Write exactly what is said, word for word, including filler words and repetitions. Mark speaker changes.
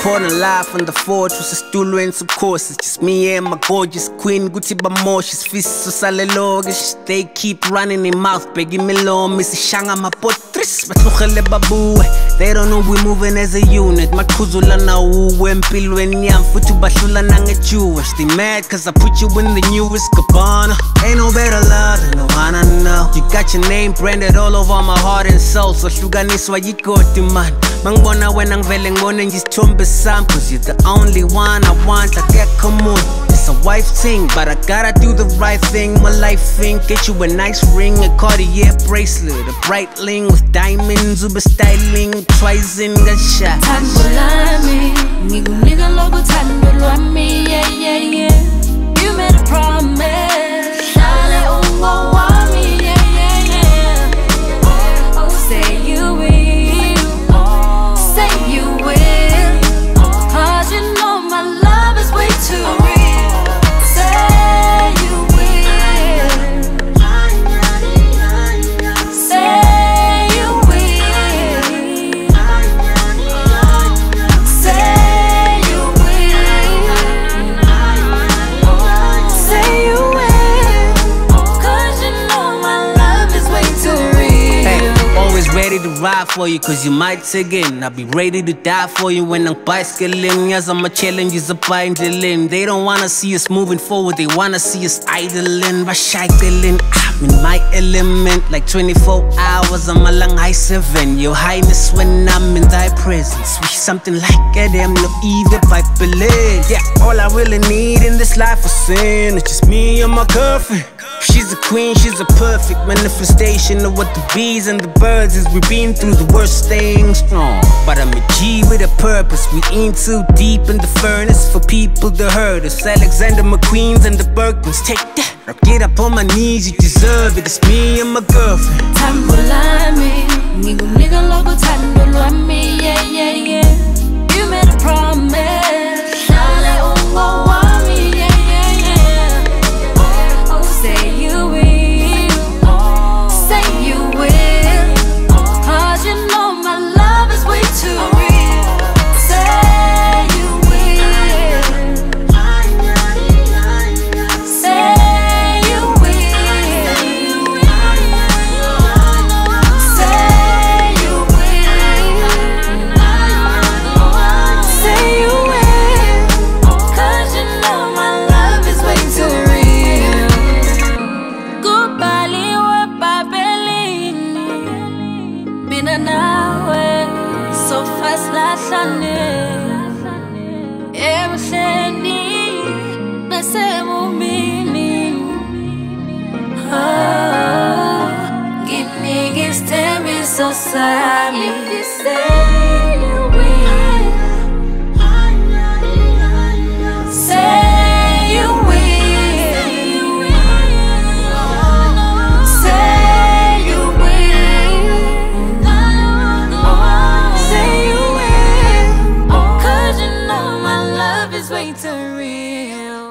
Speaker 1: corner live from the fortress, estulweni of course. It's just me and my gorgeous queen. Gucci bamoshes, fists so salelogish. They keep running in mouth, begging me low, Missy Shanga my potris. They don't know we moving as a unit. Makuzula na uwe mpilweni yam futu bashula nange Jewish. They mad cause I put you in the newest Gabbana. Ain't no better love than the one I know. You got your name branded all over my heart and soul. So hlukaniswa yikoti man. Mangibona wena ngivele ngibone ngisithombe sami. Cause you're the only one I want, like that, come on. It's a wife thing, but I gotta do the right thing. My life thing, get you a nice ring, a Cartier bracelet, a bright ring with diamonds, uber styling, twice in the shot.
Speaker 2: Tando lami, ngikunika lokho thando lwami, yeah yeah yeah. You made a promise, hlale ungowami, yeah yeah yeah. Oh, say you will, say you will, cause you know my love is way too real. Say you will, say you will, say you will, say you will, cause you know my love is way too real.
Speaker 1: Hey, always ready to ride for you, cause you might again. I'll be ready to die for you when I'm bicycling. Yes, I'm a challenge, is a binding. They don't wanna see us moving forward, they wanna see us idling, recycling. I'm in my element, like twenty-four hours, I'm a long high seven. Your highness, when I'm in thy presence, we something like a damn no evil pipe believe. Yeah, all I really need in this life is sin. It's just me and my girlfriend. She's a queen, she's a perfect manifestation of what the bees and the birds is. We've been through the worst things, no. But I'm a G with a purpose. We ain't too deep in the furnace for people to hurt us. Alexander McQueen's and the Birkins, take that. Now get up on my knees, you deserve it. It's me and my girlfriend.
Speaker 2: Tando lami, ngikunika lokho thando lwami, yeah yeah yeah. You made a promise, hlale ungowami, yeah yeah yeah. Oh, say you will, say you will, cause you know my love is way too real. Say you will, say you will, say you will, say you will, cause you know my love is way too real. Kubaliwe Babelini, mina nawe so fast lahlane. Ebuhleni nasemumini, oh, nginike isithembiso sami. If you say you will, say you will, say you will, say you will, cause you know my love is way too real.